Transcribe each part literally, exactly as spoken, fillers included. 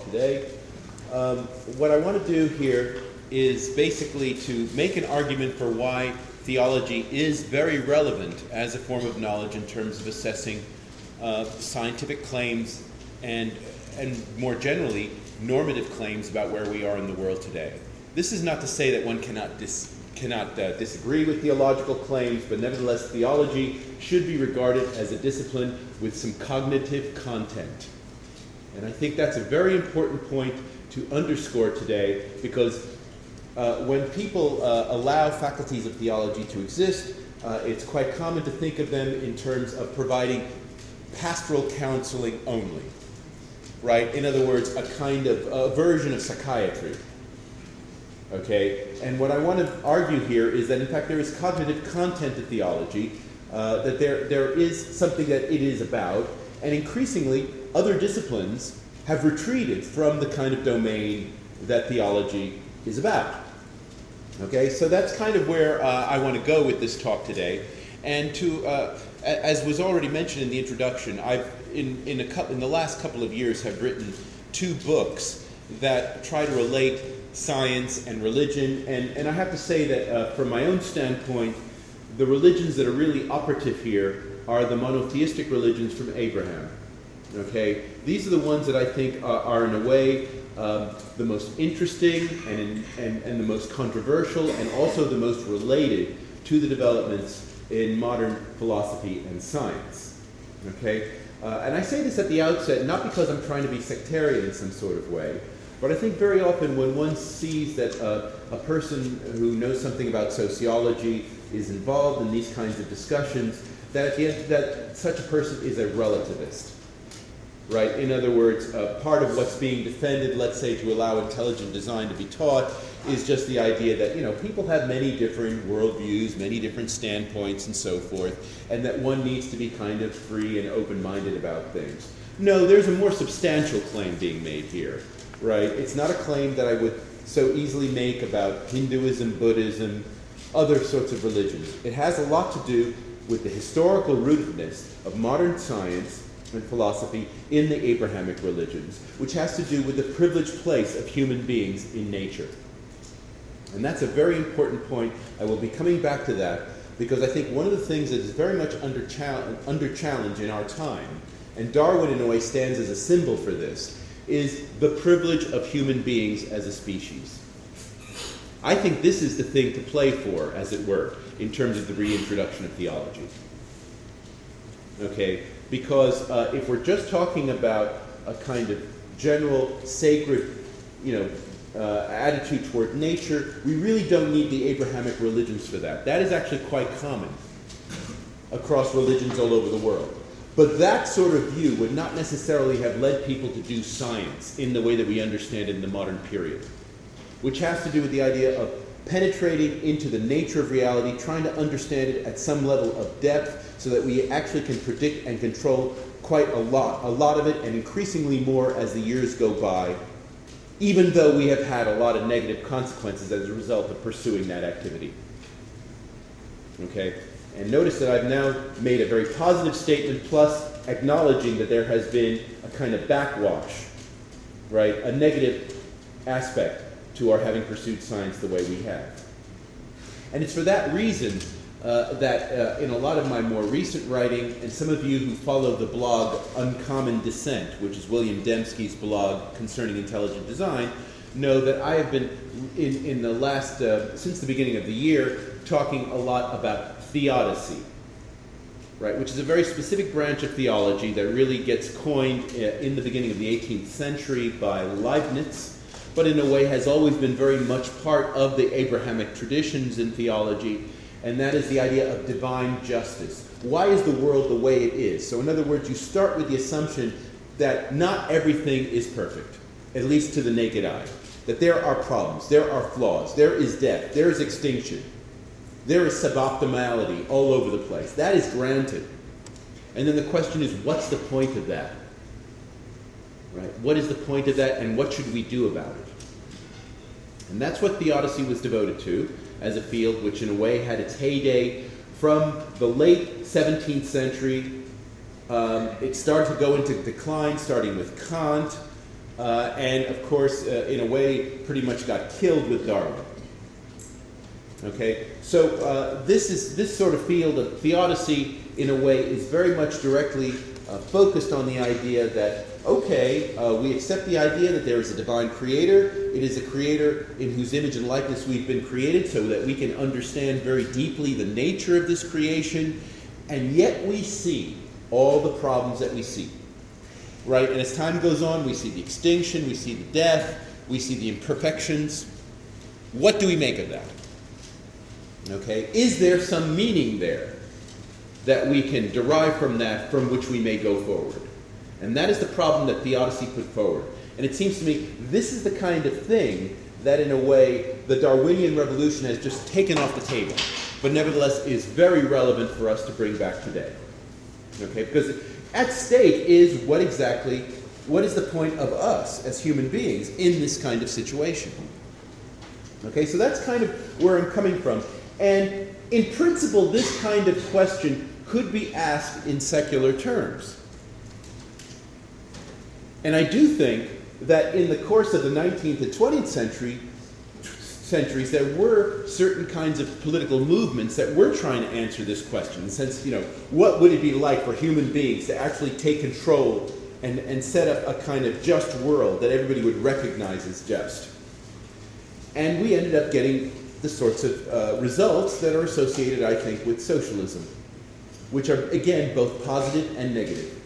today. Um, what I want to do here is basically to make an argument for why theology is very relevant as a form of knowledge in terms of assessing uh, scientific claims and, and more generally, normative claims about where we are in the world today. This is not to say that one cannot dis cannot uh, disagree with theological claims, but nevertheless, theology should be regarded as a discipline with some cognitive content. And I think that's a very important point to underscore today, because uh, when people uh, allow faculties of theology to exist, uh, it's quite common to think of them in terms of providing pastoral counseling only, right? In other words, a kind of a version of psychiatry. Okay, and what I want to argue here is that in fact there is cognitive content to theology, uh, that there, there is something that it is about, and increasingly other disciplines have retreated from the kind of domain that theology is about. Okay, so that's kind of where uh, I want to go with this talk today. And to, uh, as was already mentioned in the introduction, I've in in a couple in the last couple of years have written two books that try to relate science and religion, and, and I have to say that uh, from my own standpoint, the religions that are really operative here are the monotheistic religions from Abraham. Okay, these are the ones that I think are, are in a way um, the most interesting and, in, and, and the most controversial, and also the most related to the developments in modern philosophy and science. Okay, uh, and I say this at the outset not because I'm trying to be sectarian in some sort of way, but I think very often when one sees that uh, a person who knows something about sociology is involved in these kinds of discussions, that at the end, that such a person is a relativist, right? In other words, uh, part of what's being defended, let's say, to allow intelligent design to be taught, is just the idea that, you know, people have many different worldviews, many different standpoints, and so forth, and that one needs to be kind of free and open-minded about things. No, there's a more substantial claim being made here. Right? It's not a claim that I would so easily make about Hinduism, Buddhism, other sorts of religions. It has a lot to do with the historical rootedness of modern science and philosophy in the Abrahamic religions, which has to do with the privileged place of human beings in nature. And that's a very important point. I will be coming back to that, because I think one of the things that is very much under, chal- under challenge in our time, and Darwin in a way stands as a symbol for this, is the privilege of human beings as a species. I think this is the thing to play for, as it were, in terms of the reintroduction of theology. Okay, because uh, if we're just talking about a kind of general sacred, you know, uh, attitude toward nature, we really don't need the Abrahamic religions for that. That is actually quite common across religions all over the world. But that sort of view would not necessarily have led people to do science in the way that we understand it in the modern period, which has to do with the idea of penetrating into the nature of reality, trying to understand it at some level of depth so that we actually can predict and control quite a lot, a lot of it, and increasingly more as the years go by, even though we have had a lot of negative consequences as a result of pursuing that activity. Okay? And notice that I've now made a very positive statement, plus acknowledging that there has been a kind of backwash, right? A negative aspect to our having pursued science the way we have. And it's for that reason uh, that uh, in a lot of my more recent writing, and some of you who follow the blog Uncommon Dissent, which is William Dembski's blog concerning intelligent design, know that I have been, in, in the last, uh, since the beginning of the year, talking a lot about theodicy, right, which is a very specific branch of theology that really gets coined in the beginning of the eighteenth century by Leibniz, but in a way has always been very much part of the Abrahamic traditions in theology, and that is the idea of divine justice. Why is the world the way it is? So in other words, you start with the assumption that not everything is perfect, at least to the naked eye, that there are problems, there are flaws, there is death, there is extinction. There is suboptimality all over the place. That is granted. And then the question is, what's the point of that? Right? What is the point of that, and what should we do about it? And that's what theodicy was devoted to as a field, which in a way had its heyday from the late seventeenth century. Um, it started to go into decline, starting with Kant, uh, and of course, uh, in a way, pretty much got killed with Darwin. Okay, so uh, this is this sort of field of theodicy, in a way, is very much directly uh, focused on the idea that, okay, uh, we accept the idea that there is a divine creator. It is a creator in whose image and likeness we've been created, so that we can understand very deeply the nature of this creation, and yet we see all the problems that we see, right? And as time goes on, we see the extinction, we see the death, we see the imperfections. What do we make of that? Okay, is there some meaning there that we can derive from that, from which we may go forward? And that is the problem that theodicy put forward. And it seems to me this is the kind of thing that, in a way, the Darwinian revolution has just taken off the table, but nevertheless is very relevant for us to bring back today. Okay, because at stake is what exactly, what is the point of us as human beings in this kind of situation? Okay, so that's kind of where I'm coming from. And in principle, this kind of question could be asked in secular terms. And I do think that in the course of the nineteenth and twentieth century, centuries, there were certain kinds of political movements that were trying to answer this question. In the sense, you know, what would it be like for human beings to actually take control and, and set up a kind of just world that everybody would recognize as just? And we ended up getting the sorts of uh, results that are associated, I think, with socialism, which are, again, both positive and negative.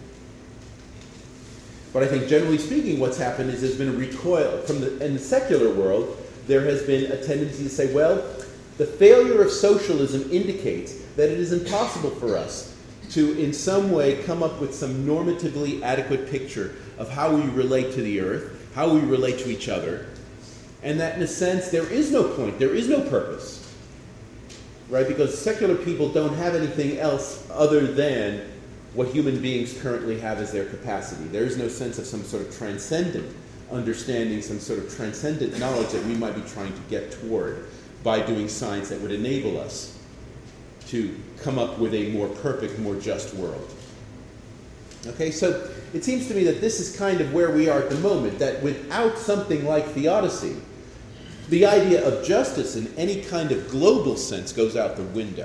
But I think, generally speaking, what's happened is there's been a recoil from the, in the secular world. There has been a tendency to say, well, the failure of socialism indicates that it is impossible for us to, in some way, come up with some normatively adequate picture of how we relate to the earth, how we relate to each other, and that, in a sense, there is no point, there is no purpose, right? Because secular people don't have anything else other than what human beings currently have as their capacity. There is no sense of some sort of transcendent understanding, some sort of transcendent knowledge that we might be trying to get toward by doing science that would enable us to come up with a more perfect, more just world. Okay, so it seems to me that this is kind of where we are at the moment, that without something like theodicy, the idea of justice in any kind of global sense goes out the window.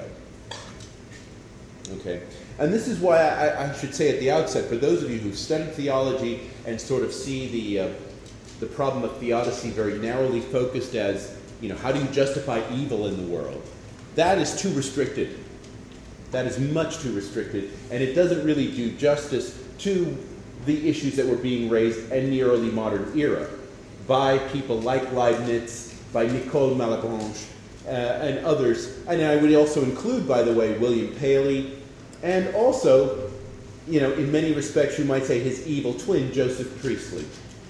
Okay, and this is why I, I should say at the outset, for those of you who've studied theology and sort of see the uh, the problem of theodicy very narrowly focused as, you know, how do you justify evil in the world? That is too restricted. That is much too restricted, and it doesn't really do justice to the issues that were being raised in the early modern era by people like Leibniz, by Nicole Malebranche, uh, and others. And I would also include, by the way, William Paley, and also, you know, in many respects, you might say his evil twin, Joseph Priestley.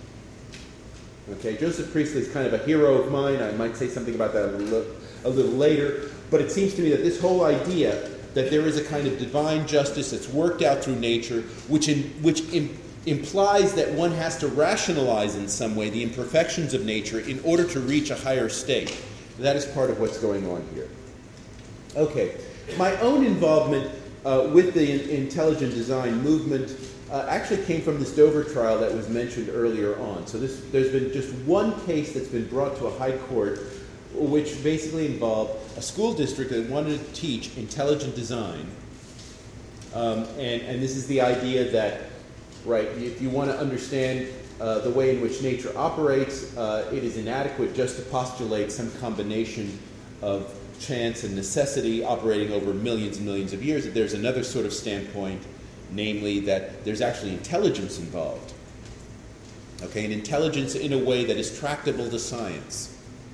Okay, Joseph Priestley is kind of a hero of mine. I might say something about that a little, a little later. But it seems to me that this whole idea that there is a kind of divine justice that's worked out through nature, which in, which in, implies that one has to rationalize in some way the imperfections of nature in order to reach a higher state. That is part of what's going on here. Okay, my own involvement uh, with the in- intelligent design movement Uh, actually came from this Dover trial that was mentioned earlier on. So this, there's been just one case that's been brought to a high court, which basically involved a school district that wanted to teach intelligent design. Um, and, and this is the idea that, right, if you want to understand uh, the way in which nature operates, uh, it is inadequate just to postulate some combination of chance and necessity operating over millions and millions of years. That there's another sort of standpoint, namely that there's actually intelligence involved. Okay, an intelligence in a way that is tractable to science.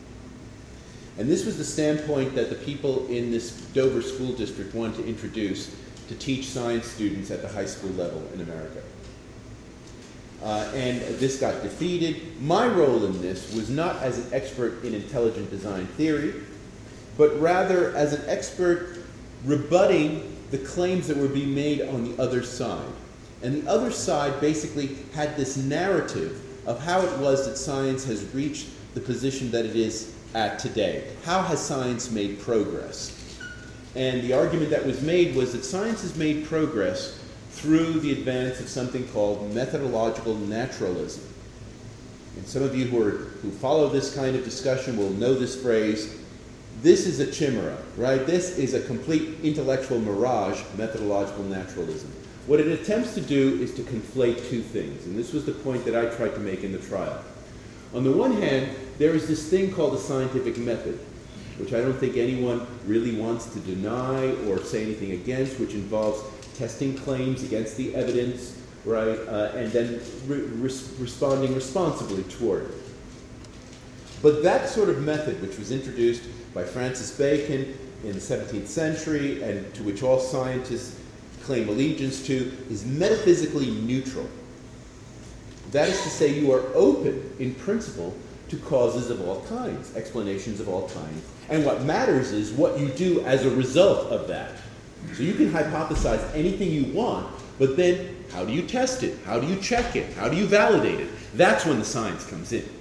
And this was the standpoint that the people in this Dover school district wanted to introduce to teach science students at the high school level in America. Uh, and this got defeated. My role in this was not as an expert in intelligent design theory, but rather as an expert rebutting the claims that were being made on the other side. And the other side basically had this narrative of how it was that science has reached the position that it is at today. How has science made progress? And the argument that was made was that science has made progress through the advance of something called methodological naturalism. and some of you who, are, who follow this kind of discussion will know this phrase, this is a chimera, right? This is a complete intellectual mirage, methodological naturalism. What it attempts to do is to conflate two things, and this was the point that I tried to make in the trial. On the one hand, there is this thing called the scientific method, which I don't think anyone really wants to deny or say anything against, which involves testing claims against the evidence, right, uh, and then re res responding responsibly toward it. But that sort of method, which was introduced by Francis Bacon in the seventeenth century, and to which all scientists claim allegiance to, is metaphysically neutral. That is to say, you are open, in principle, to causes of all kinds, explanations of all kinds. And what matters is what you do as a result of that. So you can hypothesize anything you want, but then how do you test it? How do you check it? How do you validate it? That's when the science comes in.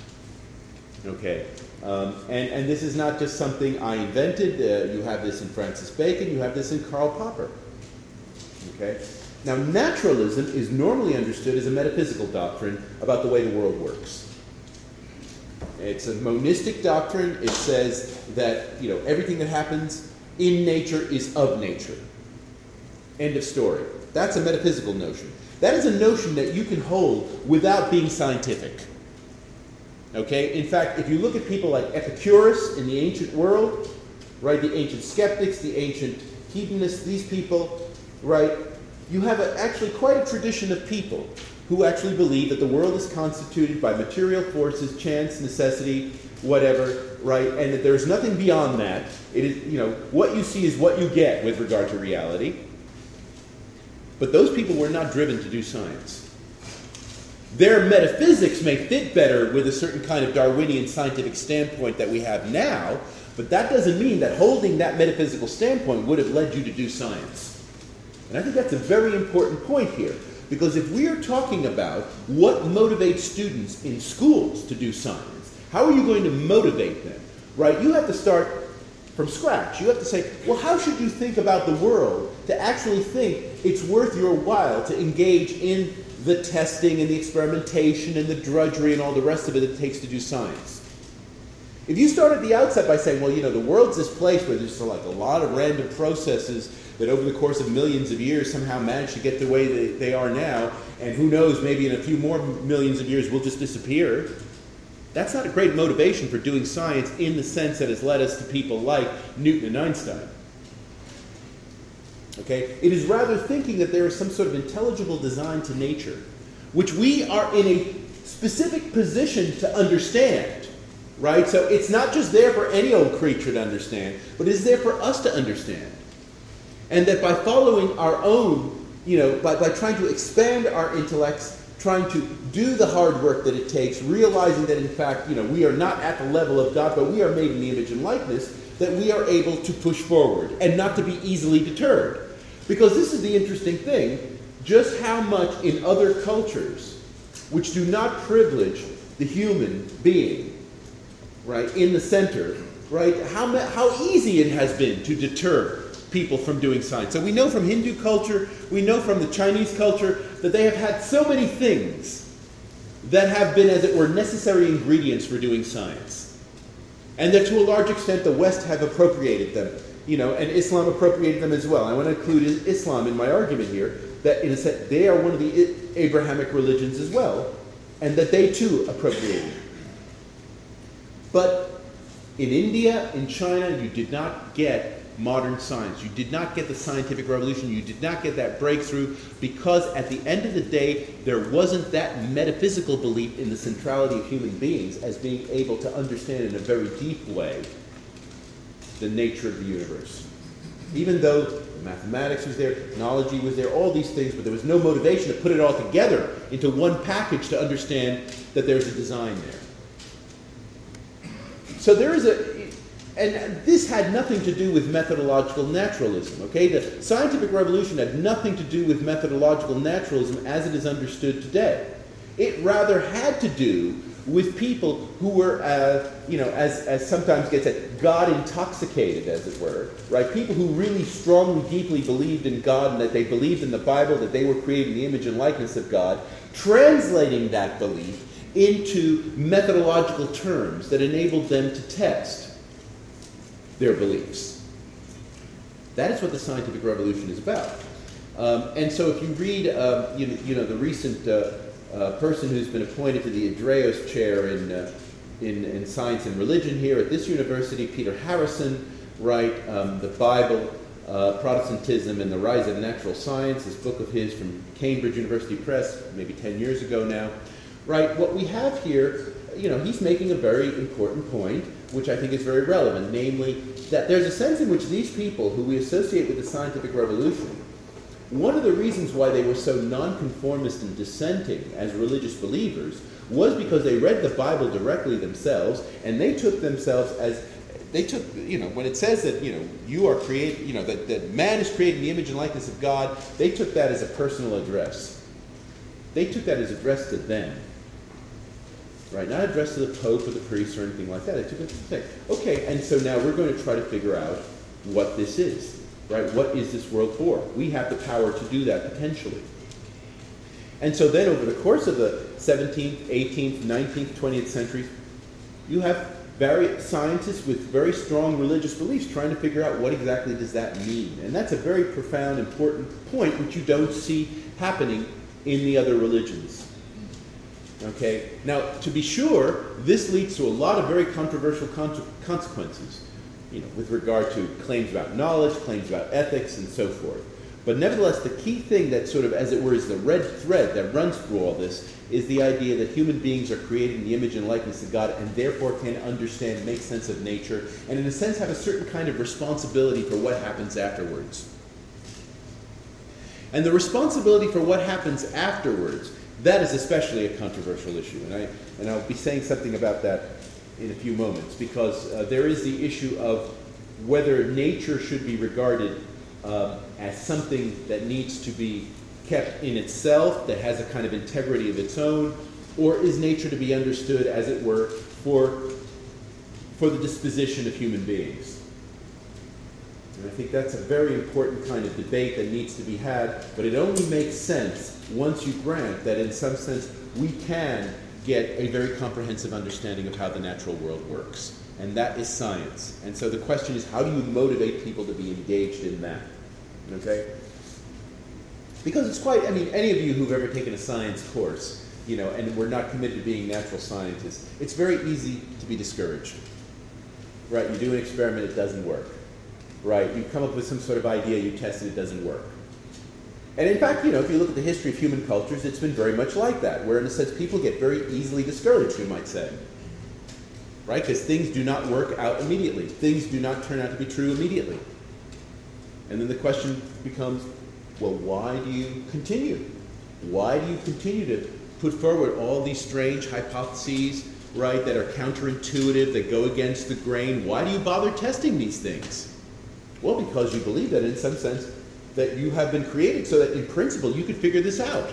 Okay? Um, and, and this is not just something I invented. Uh, you have this in Francis Bacon. You have this in Karl Popper. Okay? Now, naturalism is normally understood as a metaphysical doctrine about the way the world works. It's a monistic doctrine. It says that, you know, everything that happens in nature is of nature. End of story. That's a metaphysical notion. That is a notion that you can hold without being scientific. Okay? In fact, if you look at people like Epicurus in the ancient world, right, the ancient skeptics, the ancient hedonists, these people, right, you have a, actually quite a tradition of people who actually believe that the world is constituted by material forces, chance, necessity, whatever, right, and that there's nothing beyond that. It is, you know, what you see is what you get with regard to reality. But those people were not driven to do science. Their metaphysics may fit better with a certain kind of Darwinian scientific standpoint that we have now, but that doesn't mean that holding that metaphysical standpoint would have led you to do science. And I think that's a very important point here, because if we are talking about what motivates students in schools to do science, how are you going to motivate them, right? You have to start from scratch. You have to say, well, how should you think about the world to actually think it's worth your while to engage in the testing and the experimentation and the drudgery and all the rest of it it takes to do science? If you start at the outset by saying, well, you know, the world's this place where there's like a lot of random processes that over the course of millions of years somehow managed to get the way they, they are now, and who knows, maybe in a few more millions of years we'll just disappear. That's not a great motivation for doing science in the sense that has led us to people like Newton and Einstein. Okay? It is rather thinking that there is some sort of intelligible design to nature, which we are in a specific position to understand. Right? So it's not just there for any old creature to understand, but it's there for us to understand. And that by following our own, you know, by, by trying to expand our intellects, trying to do the hard work that it takes, realizing that in fact, you know, we are not at the level of God, but we are made in the image and likeness, that we are able to push forward and not to be easily deterred. Because this is the interesting thing, just how much in other cultures, which do not privilege the human being, right, in the center, right, how, how easy it has been to deter people from doing science. So we know from Hindu culture, we know from the Chinese culture, that they have had so many things that have been, as it were, necessary ingredients for doing science. And that to a large extent the West have appropriated them, you know, and Islam appropriated them as well. I want to include Islam in my argument here, that in a sense they are one of the Abrahamic religions as well, and that they too appropriated. But in India, in China, you did not get modern science. You did not get the scientific revolution. You did not get that breakthrough because at the end of the day, there wasn't that metaphysical belief in the centrality of human beings as being able to understand in a very deep way the nature of the universe. Even though mathematics was there, technology was there, all these things, but there was no motivation to put it all together into one package to understand that there's a design there. So there is a, and this had nothing to do with methodological naturalism, okay? The scientific revolution had nothing to do with methodological naturalism as it is understood today. It rather had to do with people who were, uh, you know, as, as sometimes gets said, God intoxicated, as it were, right? People who really strongly, deeply believed in God and that they believed in the Bible, that they were created in the image and likeness of God, translating that belief into methodological terms that enabled them to test their beliefs. That is what the scientific revolution is about. Um, and so if you read, uh, you, you know, the recent uh, uh, person who's been appointed to the Andreos Chair in, uh, in, in Science and Religion here at this university, Peter Harrison, right, um, The Bible, uh, Protestantism and the Rise of Natural Science, this book of his from Cambridge University Press, maybe ten years ago now, right, what we have here, you know, he's making a very important point, which I think is very relevant, namely that there's a sense in which these people who we associate with the scientific revolution, one of the reasons why they were so nonconformist and dissenting as religious believers was because they read the Bible directly themselves, and they took themselves as, they took, you know, when it says that, you know, you are created, you know, that, that man is created in the image and likeness of God, they took that as a personal address. They took that as addressed to them. Right, not addressed to the Pope or the priest or anything like that. They took it to say, okay, and so now we're going to try to figure out what this is. Right? What is this world for? We have the power to do that potentially. And so then over the course of the seventeenth, eighteenth, nineteenth, twentieth centuries, you have various scientists with very strong religious beliefs trying to figure out what exactly does that mean. And that's a very profound, important point which you don't see happening in the other religions. Okay? Now, to be sure, this leads to a lot of very controversial con- consequences. You know, with regard to claims about knowledge, claims about ethics, and so forth. But nevertheless, the key thing that sort of, as it were, is the red thread that runs through all this is the idea that human beings are created in the image and likeness of God and therefore can understand, make sense of nature, and in a sense have a certain kind of responsibility for what happens afterwards. And the responsibility for what happens afterwards, that is especially a controversial issue. And, I, and I'll be saying something about that in a few moments, because uh, there is the issue of whether nature should be regarded uh, as something that needs to be kept in itself, that has a kind of integrity of its own, or is nature to be understood, as it were, for, for the disposition of human beings. And I think that's a very important kind of debate that needs to be had, but it only makes sense once you grant that in some sense we can get a very comprehensive understanding of how the natural world works. And that is science. And so the question is, how do you motivate people to be engaged in that? Okay? Because it's quite, I mean, any of you who've ever taken a science course, you know, and we're not committed to being natural scientists, it's very easy to be discouraged. Right? You do an experiment, it doesn't work. Right? You come up with some sort of idea, you test it, it doesn't work. And in fact, you know, if you look at the history of human cultures, it's been very much like that, where in a sense people get very easily discouraged, you might say. Right? Because things do not work out immediately. Things do not turn out to be true immediately. And then the question becomes, well, why do you continue? Why do you continue to put forward all these strange hypotheses, right, that are counterintuitive, that go against the grain? Why do you bother testing these things? Well, because you believe that in some sense that you have been created so that in principle you could figure this out.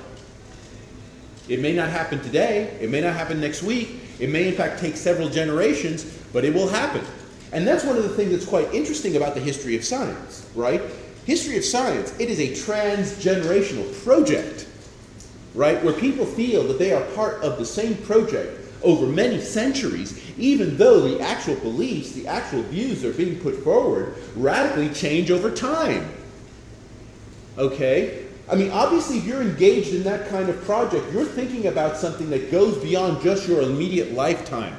It may not happen today, it may not happen next week, it may in fact take several generations, but it will happen. And that's one of the things that's quite interesting about the history of science, right? History of science, it is a transgenerational project, right? Where people feel that they are part of the same project over many centuries, even though the actual beliefs, the actual views that are being put forward radically change over time. Okay? I mean, obviously, if you're engaged in that kind of project, you're thinking about something that goes beyond just your immediate lifetime.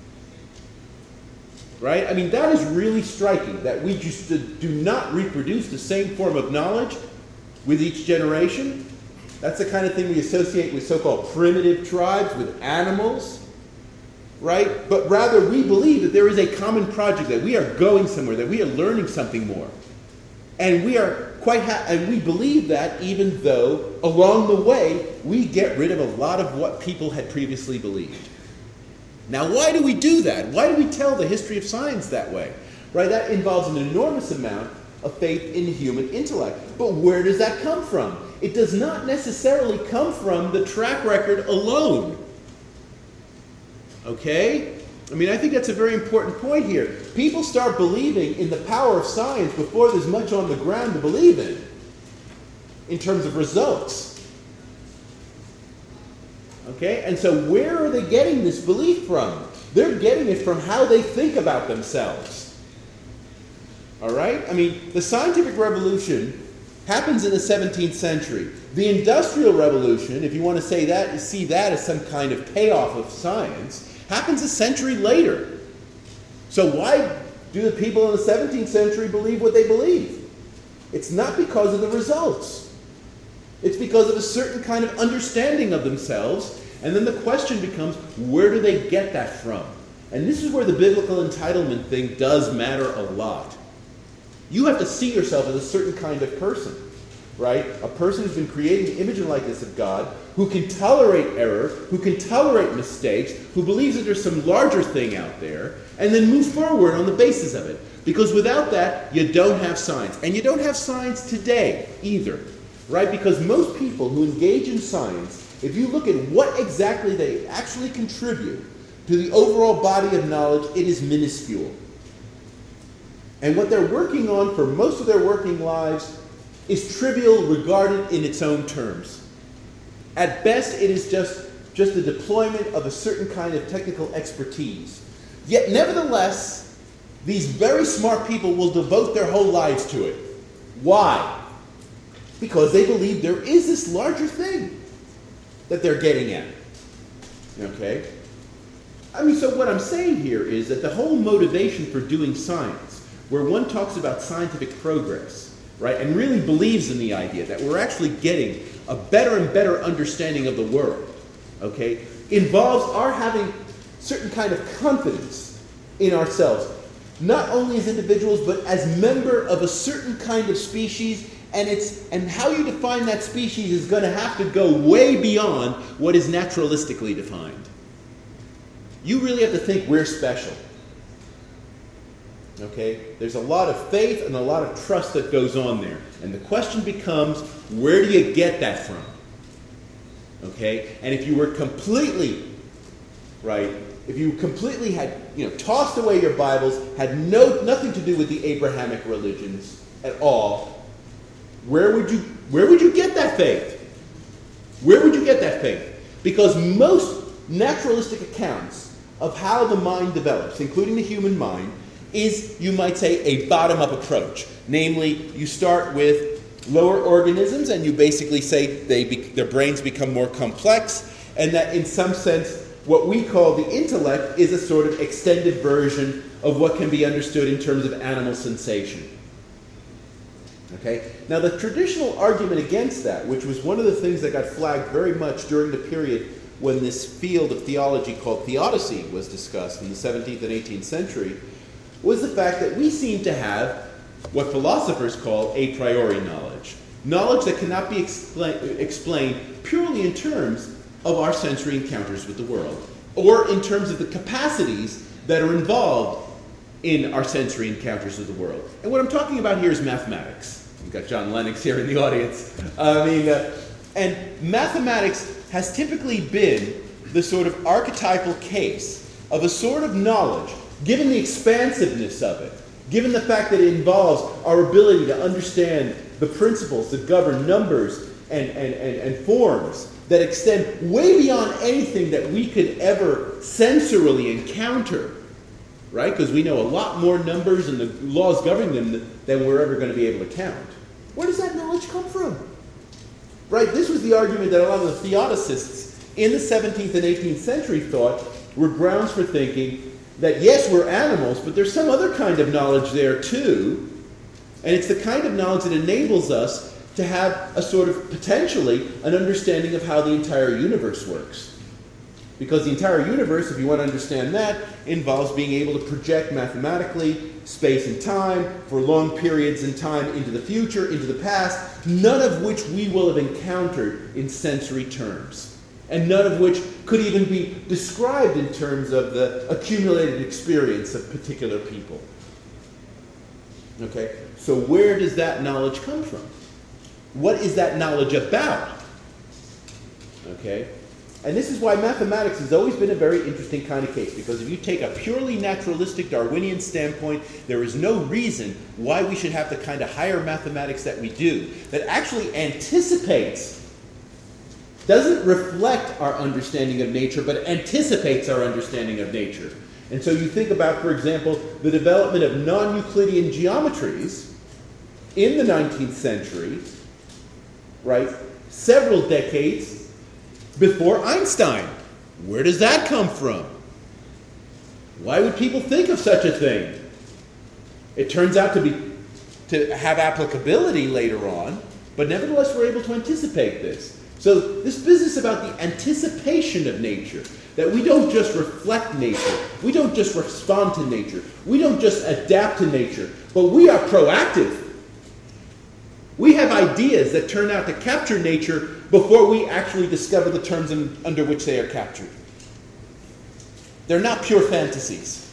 Right? I mean, that is really striking, that we just do not reproduce the same form of knowledge with each generation. That's the kind of thing we associate with so-called primitive tribes, with animals. Right? But rather, we believe that there is a common project, that we are going somewhere, that we are learning something more. And we are quite ha- and we believe that even though along the way we get rid of a lot of what people had previously believed. Now, why do we do that? Why do we tell the history of science that way? Right? That involves an enormous amount of faith in human intellect. But where does that come from? It does not necessarily come from the track record alone. Okay? I mean, I think that's a very important point here. People start believing in the power of science before there's much on the ground to believe in, in terms of results. Okay? And so where are they getting this belief from? They're getting it from how they think about themselves. All right? I mean, the scientific revolution happens in the seventeenth century. The Industrial Revolution, if you want to say that, see that as some kind of payoff of science, happens a century later. So why do the people in the seventeenth century believe what they believe? It's not because of the results. It's because of a certain kind of understanding of themselves. And then the question becomes, where do they get that from? And this is where the biblical entitlement thing does matter a lot. You have to see yourself as a certain kind of person, right? A person who's been created in the image and likeness of God, who can tolerate error, who can tolerate mistakes, who believes that there's some larger thing out there, and then move forward on the basis of it. Because without that, you don't have science. And you don't have science today either, right? Because most people who engage in science, if you look at what exactly they actually contribute to the overall body of knowledge, it is minuscule. And what they're working on for most of their working lives is trivial regarded in its own terms. At best, it is just, just the deployment of a certain kind of technical expertise. Yet, nevertheless, these very smart people will devote their whole lives to it. Why? Because they believe there is this larger thing that they're getting at. Okay? I mean, so what I'm saying here is that the whole motivation for doing science, where one talks about scientific progress, right, and really believes in the idea that we're actually getting a better and better understanding of the world, okay, involves our having certain kind of confidence in ourselves, not only as individuals, but as member of a certain kind of species, and it's and how you define that species is going to have to go way beyond what is naturalistically defined. You really have to think we're special. Okay? There's a lot of faith and a lot of trust that goes on there. And the question becomes, where do you get that from? Okay? And if you were completely, right, if you completely had, you know, tossed away your Bibles, had no nothing to do with the Abrahamic religions at all, where would you where would you get that faith? Where would you get that faith? Because most naturalistic accounts of how the mind develops, including the human mind, is, you might say, a bottom-up approach. Namely, you start with lower organisms and you basically say they be, their brains become more complex, and that in some sense what we call the intellect is a sort of extended version of what can be understood in terms of animal sensation. Okay? Now the traditional argument against that, which was one of the things that got flagged very much during the period when this field of theology called theodicy was discussed in the seventeenth and eighteenth century, was the fact that we seem to have what philosophers call a priori knowledge. Knowledge that cannot be expla- explained purely in terms of our sensory encounters with the world, or in terms of the capacities that are involved in our sensory encounters with the world. And what I'm talking about here is mathematics. We've got John Lennox here in the audience. I mean, uh, and mathematics has typically been the sort of archetypal case of a sort of knowledge, given the expansiveness of it, given the fact that it involves our ability to understand the principles that govern numbers and, and, and, and forms that extend way beyond anything that we could ever sensorily encounter, right? Because we know a lot more numbers and the laws governing them than we're ever going to be able to count. Where does that knowledge come from? Right? This was the argument that a lot of the theodicists in the seventeenth and eighteenth century thought were grounds for thinking that yes, we're animals, but there's some other kind of knowledge there too, and it's the kind of knowledge that enables us to have a sort of, potentially, an understanding of how the entire universe works. Because the entire universe, if you want to understand that, involves being able to project mathematically space and time for long periods in time into the future, into the past, none of which we will have encountered in sensory terms. And none of which could even be described in terms of the accumulated experience of particular people. Okay? So where does that knowledge come from? What is that knowledge about? Okay? And this is why mathematics has always been a very interesting kind of case, because if you take a purely naturalistic Darwinian standpoint, there is no reason why we should have the kind of higher mathematics that we do, that actually anticipates doesn't reflect our understanding of nature, but anticipates our understanding of nature. And so you think about, for example, the development of non-Euclidean geometries in the nineteenth century, right? Several decades before Einstein. Where does that come from? Why would people think of such a thing? It turns out to be to have applicability later on, but nevertheless we're able to anticipate this. So this business about the anticipation of nature, that we don't just reflect nature, we don't just respond to nature, we don't just adapt to nature, but we are proactive. We have ideas that turn out to capture nature before we actually discover the terms in, under which they are captured. They're not pure fantasies.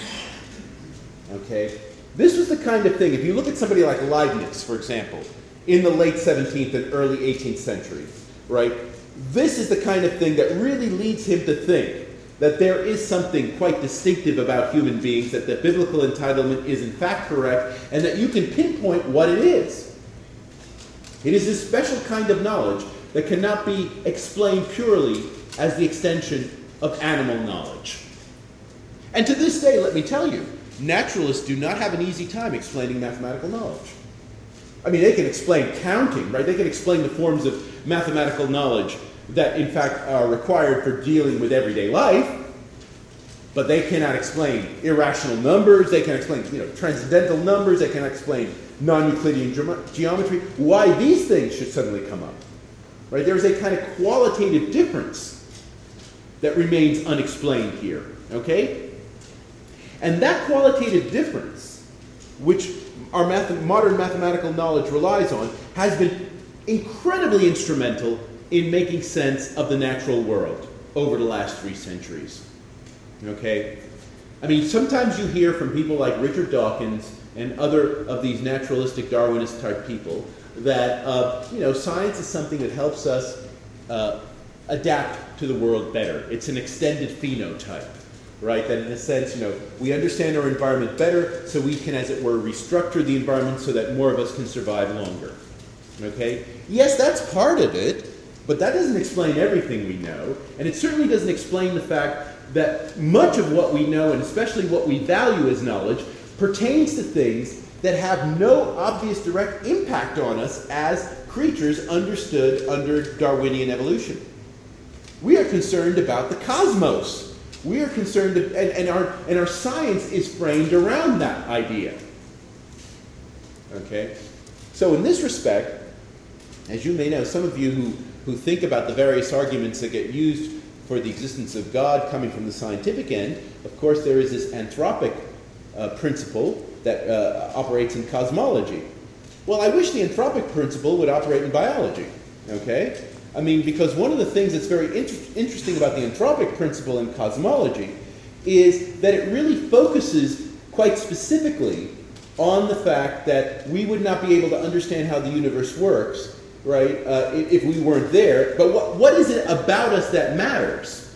Okay? This was the kind of thing, if you look at somebody like Leibniz, for example, in the late seventeenth and early eighteenth century, right? This is the kind of thing that really leads him to think that there is something quite distinctive about human beings, that the biblical entitlement is in fact correct, and that you can pinpoint what it is. It is this special kind of knowledge that cannot be explained purely as the extension of animal knowledge. And to this day, let me tell you, naturalists do not have an easy time explaining mathematical knowledge. I mean, they can explain counting, right? They can explain the forms of mathematical knowledge that, in fact, are required for dealing with everyday life, but they cannot explain irrational numbers, they can explain, you know, transcendental numbers, they cannot explain non-Euclidean ge- geometry, why these things should suddenly come up. Right? There's a kind of qualitative difference that remains unexplained here. Okay? And that qualitative difference, which our math- modern mathematical knowledge relies on, has been incredibly instrumental in making sense of the natural world over the last three centuries. Okay? I mean, sometimes you hear from people like Richard Dawkins and other of these naturalistic Darwinist type people that, uh, you know, science is something that helps us uh, adapt to the world better. It's an extended phenotype, right? That in a sense, you know, we understand our environment better, so we can, as it were, restructure the environment so that more of us can survive longer. Okay? Yes, that's part of it, but that doesn't explain everything we know, and it certainly doesn't explain the fact that much of what we know, and especially what we value as knowledge, pertains to things that have no obvious direct impact on us as creatures understood under Darwinian evolution. We are concerned about the cosmos. We are concerned, and, and, our, and our science is framed around that idea. Okay? So in this respect, as you may know, some of you who, who think about the various arguments that get used for the existence of God coming from the scientific end, of course there is this anthropic uh, principle that uh, operates in cosmology. Well, I wish the anthropic principle would operate in biology, okay? I mean, because one of the things that's very inter- interesting about the anthropic principle in cosmology is that it really focuses quite specifically on the fact that we would not be able to understand how the universe works, right, uh, if we weren't there. But what, what is it about us that matters?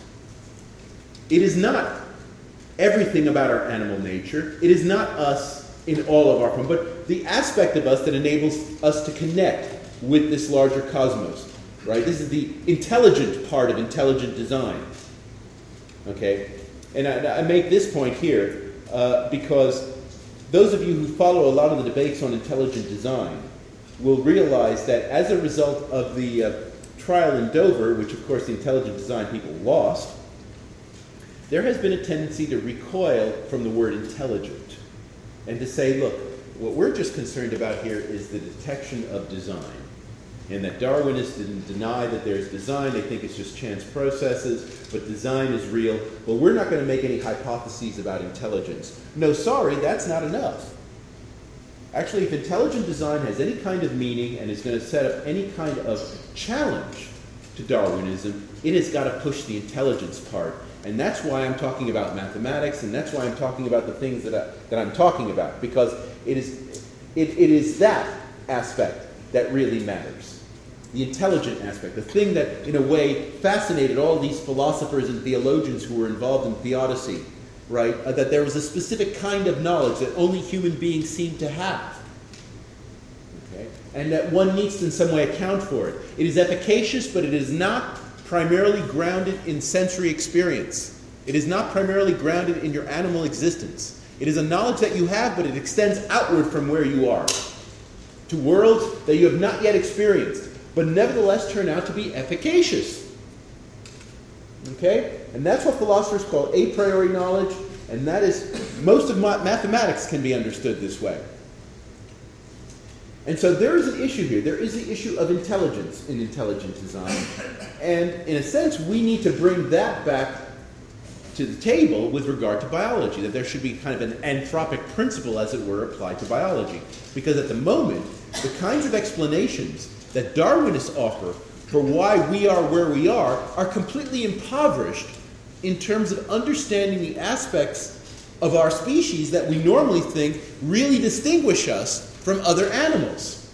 It is not everything about our animal nature. It is not us in all of our form, but the aspect of us that enables us to connect with this larger cosmos, right? This is the intelligent part of intelligent design, okay? And I, I make this point here uh, because those of you who follow a lot of the debates on intelligent design will realize that as a result of the uh, trial in Dover, which of course the intelligent design people lost, there has been a tendency to recoil from the word intelligent and to say, look, what we're just concerned about here is the detection of design. And that Darwinists didn't deny that there's design, they think it's just chance processes, but design is real. Well, we're not going to make any hypotheses about intelligence. No, sorry, that's not enough. Actually, if intelligent design has any kind of meaning and is going to set up any kind of challenge to Darwinism, it has got to push the intelligence part. And that's why I'm talking about mathematics, and that's why I'm talking about the things that, I, that I'm talking about, because it is, it, it is that aspect that really matters. The intelligent aspect, the thing that, in a way, fascinated all these philosophers and theologians who were involved in theodicy, right? Uh, that there was a specific kind of knowledge that only human beings seem to have. Okay? and that one needs to in some way account for it. It is efficacious, but it is not primarily grounded in sensory experience. It is not primarily grounded in your animal existence. It is a knowledge that you have, but it extends outward from where you are to worlds that you have not yet experienced, but nevertheless turn out to be efficacious. Okay? And that's what philosophers call a priori knowledge, and that is, most of ma- mathematics can be understood this way. And so there is an issue here. There is the issue of intelligence in intelligent design. And in a sense, we need to bring that back to the table with regard to biology, that there should be kind of an anthropic principle, as it were, applied to biology. Because at the moment, the kinds of explanations that Darwinists offer for why we are where we are are completely impoverished in terms of understanding the aspects of our species that we normally think really distinguish us from other animals.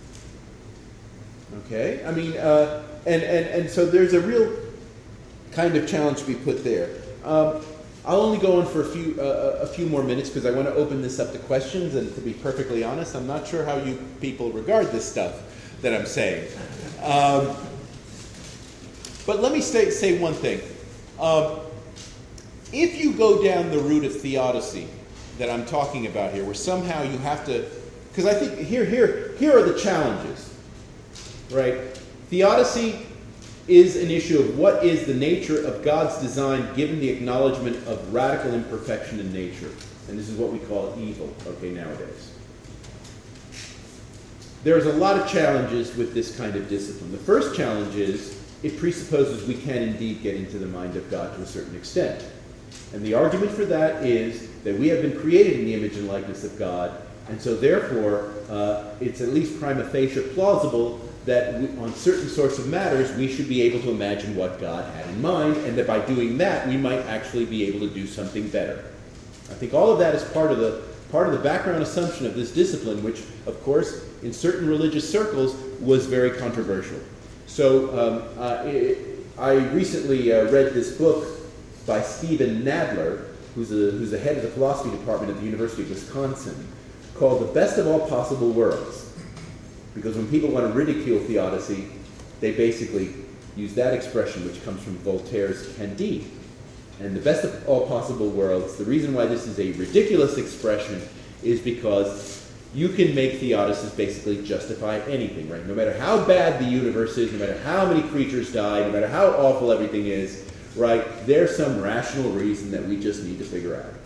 Okay? I mean, uh, and, and, and so there's a real kind of challenge to be put there. Um, I'll only go on for a few, uh, a few more minutes because I want to open this up to questions, and to be perfectly honest, I'm not sure how you people regard this stuff that I'm saying. Um, but let me say, say one thing. Um, if you go down the route of theodicy that I'm talking about here, where somehow you have to, because I think here, here, here are the challenges, right? Theodicy is an issue of what is the nature of God's design given the acknowledgement of radical imperfection in nature. And this is what we call evil, okay, nowadays. There's a lot of challenges with this kind of discipline. The first challenge is it presupposes we can indeed get into the mind of God to a certain extent. And the argument for that is that we have been created in the image and likeness of God, and so therefore uh, it's at least prima facie plausible that we, on certain sorts of matters we should be able to imagine what God had in mind, and that by doing that we might actually be able to do something better. I think all of that is part of the part of the background assumption of this discipline, which of course in certain religious circles was very controversial. So um, uh, it, I recently uh, read this book by Stephen Nadler, who's, a, who's the head of the philosophy department at the University of Wisconsin, called The Best of All Possible Worlds. Because when people want to ridicule theodicy, they basically use that expression, which comes from Voltaire's Candide. And the best of all possible worlds, the reason why this is a ridiculous expression is because you can make theodicies basically justify anything, right? No matter how bad the universe is, no matter how many creatures die, no matter how awful everything is, right, there's some rational reason that we just need to figure out.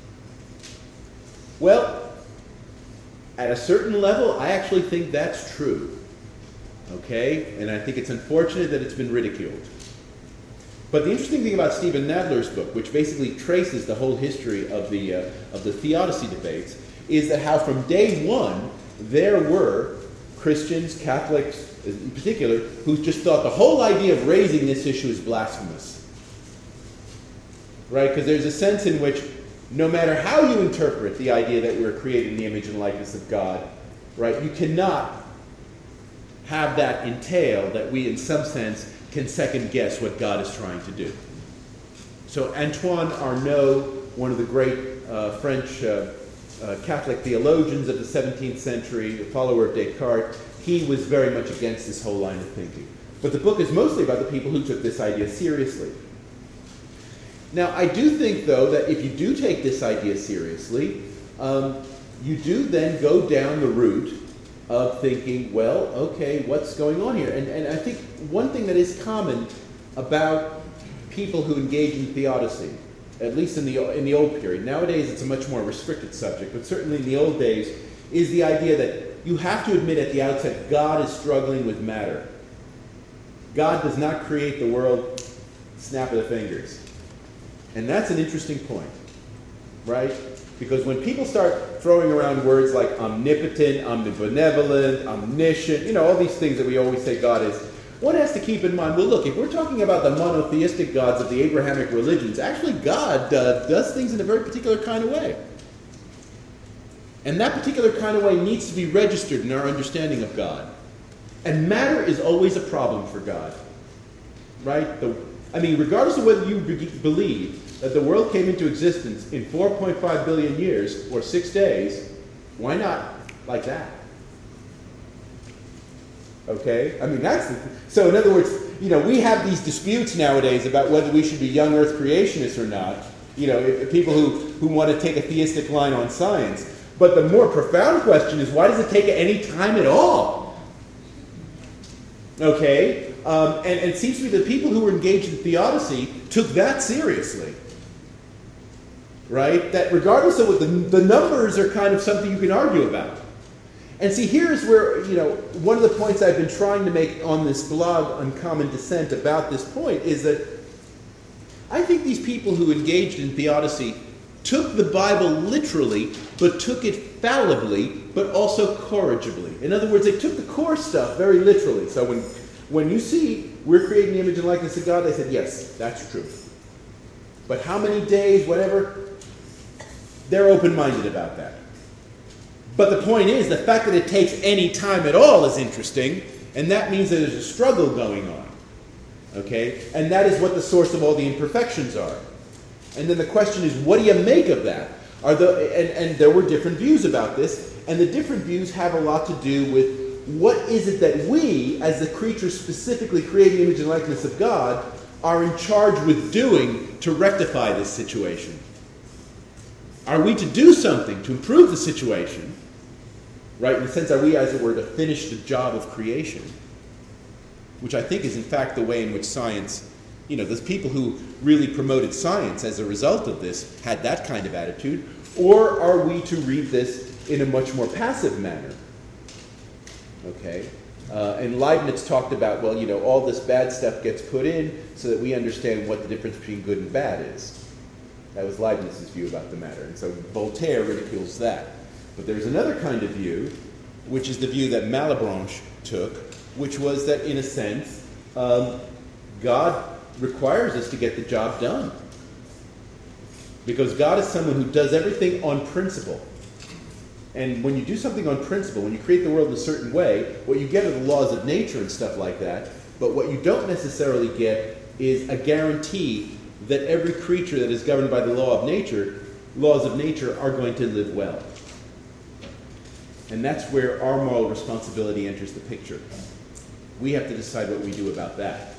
Well, at a certain level, I actually think that's true, okay? And I think it's unfortunate that it's been ridiculed. But the interesting thing about Stephen Nadler's book, which basically traces the whole history of the, uh, of the theodicy debates, is that how from day one, there were Christians, Catholics in particular, who just thought the whole idea of raising this issue is blasphemous. Right? Because there's a sense in which no matter how you interpret the idea that we're created in the image and likeness of God, right, you cannot have that entail that we, in some sense, can second guess what God is trying to do. So Antoine Arnaud, one of the great uh, French uh, uh, Catholic theologians of the seventeenth century, a follower of Descartes, he was very much against this whole line of thinking. But the book is mostly about the people who took this idea seriously. Now, I do think, though, that if you do take this idea seriously, um, you do then go down the route of thinking, well, okay, what's going on here? And, and I think one thing that is common about people who engage in theodicy, at least in the, in the old period, nowadays it's a much more restricted subject, but certainly in the old days, is the idea that you have to admit at the outset God is struggling with matter. God does not create the world snap of the fingers. And that's an interesting point, right? Because when people start throwing around words like omnipotent, omnibenevolent, omniscient, you know, all these things that we always say God is, one has to keep in mind, well, look, if we're talking about the monotheistic gods of the Abrahamic religions, actually God uh, does things in a very particular kind of way. And that particular kind of way needs to be registered in our understanding of God. And matter is always a problem for God, right? The, I mean, regardless of whether you be- believe that the world came into existence in four point five billion years or six days, why not like that? Okay? I mean, that's the, so in other words, you know, we have these disputes nowadays about whether we should be young earth creationists or not. You know, if, if people who, who want to take a theistic line on science. But the more profound question is, why does it take any time at all? Okay? Um, and, and it seems to me that people who were engaged in theodicy took that seriously. Right? That regardless of what the, the numbers are kind of something you can argue about. And see, here's where, you know, one of the points I've been trying to make on this blog, Uncommon Dissent, about this point is that I think these people who engaged in theodicy took the Bible literally, but took it fallibly, but also corrigibly. In other words, they took the core stuff very literally. So when, when you see we're creating the image and likeness of God, they said, yes, that's true. But how many days, whatever, they're open-minded about that. But the point is, the fact that it takes any time at all is interesting, and that means that there's a struggle going on. Okay? And that is what the source of all the imperfections are. And then the question is, what do you make of that? Are the, and, and there were different views about this, and the different views have a lot to do with what is it that we, as the creatures specifically creating the image and likeness of God, are in charge with doing to rectify this situation. Are we to do something to improve the situation? Right? In the sense, are we, as it were, to finish the job of creation? Which I think is, in fact, the way in which science, you know, those people who really promoted science as a result of this had that kind of attitude. Or are we to read this in a much more passive manner? Okay? Uh, and Leibniz talked about, well, you know, all this bad stuff gets put in so that we understand what the difference between good and bad is. That was Leibniz's view about the matter. And so Voltaire ridicules that. But there's another kind of view, which is the view that Malebranche took, which was that, in a sense, um, God requires us to get the job done. Because God is someone who does everything on principle. And when you do something on principle, when you create the world in a certain way, what you get are the laws of nature and stuff like that. But what you don't necessarily get is a guarantee that every creature that is governed by the law of nature, laws of nature, are going to live well. And that's where our moral responsibility enters the picture. We have to decide what we do about that.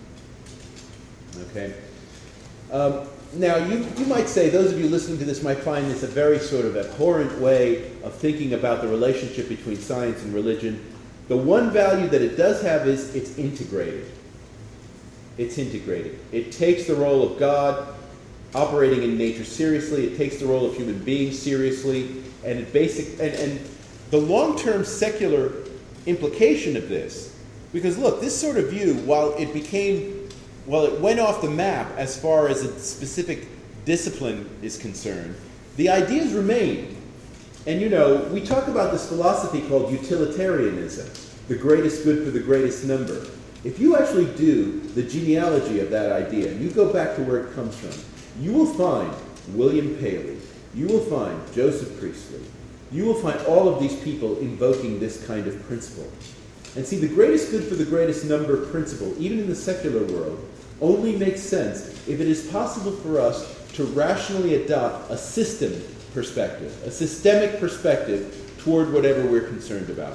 Okay? Um, now, you, you might say, those of you listening to this might find this a very sort of abhorrent way of thinking about the relationship between science and religion. The one value that it does have is it's integrated. It's integrated. It takes the role of God operating in nature seriously. It takes the role of human beings seriously. And it basic and, and the long-term secular implication of this, because look, this sort of view, while it became, while it went off the map as far as a specific discipline is concerned, the ideas remain. And you know, we talk about this philosophy called utilitarianism, the greatest good for the greatest number. If you actually do the genealogy of that idea, and you go back to where it comes from, you will find William Paley, you will find Joseph Priestley, you will find all of these people invoking this kind of principle. And see, the greatest good for the greatest number principle, even in the secular world, only makes sense if it is possible for us to rationally adopt a system perspective, a systemic perspective toward whatever we're concerned about.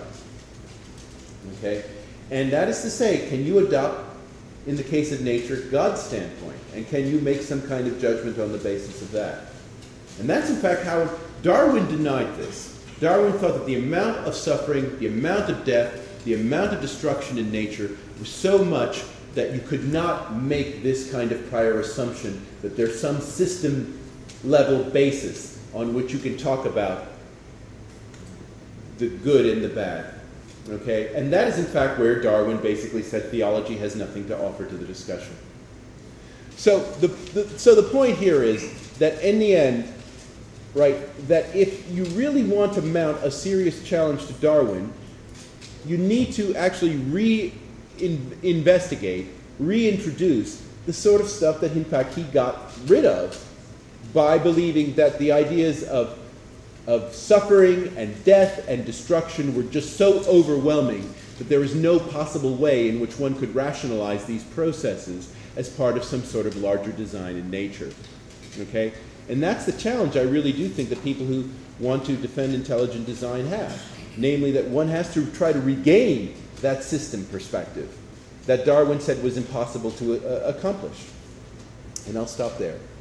Okay? And that is to say, can you adopt, in the case of nature, God's standpoint? And can you make some kind of judgment on the basis of that? And that's, in fact, how Darwin denied this. Darwin thought that the amount of suffering, the amount of death, the amount of destruction in nature was so much that you could not make this kind of prior assumption that there's some system-level basis on which you can talk about the good and the bad. Okay? And that is, in fact, where Darwin basically said theology has nothing to offer to the discussion. So the, the, so the point here is that in the end, right, that if you really want to mount a serious challenge to Darwin, you need to actually re-investigate, reintroduce the sort of stuff that, in fact, he got rid of by believing that the ideas of, of suffering and death and destruction were just so overwhelming that there is no possible way in which one could rationalize these processes as part of some sort of larger design in nature. Okay? And that's the challenge I really do think that people who want to defend intelligent design have. Namely, that one has to try to regain that system perspective that Darwin said was impossible to uh, accomplish. And I'll stop there.